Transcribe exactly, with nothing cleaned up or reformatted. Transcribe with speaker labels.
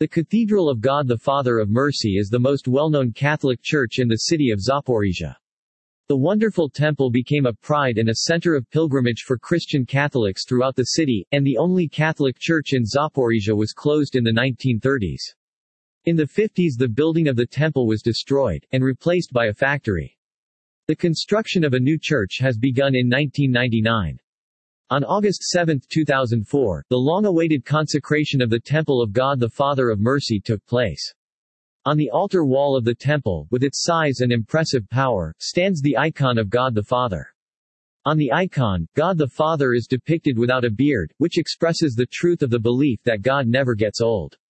Speaker 1: The Cathedral of God the Father of Mercy is the most well-known Catholic church in the city of Zaporizhia. The wonderful temple became a pride and a center of pilgrimage for Christian Catholics throughout the city, and the only Catholic church in Zaporizhia was closed in the nineteen thirties. In the fifties the building of the temple was destroyed, and replaced by a factory. The construction of a new church has begun in nineteen ninety-nine. On August seventh two thousand four, the long-awaited consecration of the Temple of God the Father of Mercy took place. On the altar wall of the temple, with its size and impressive power, stands the icon of God the Father. On the icon, God the Father is depicted without a beard, which expresses the truth of the belief that God never gets old.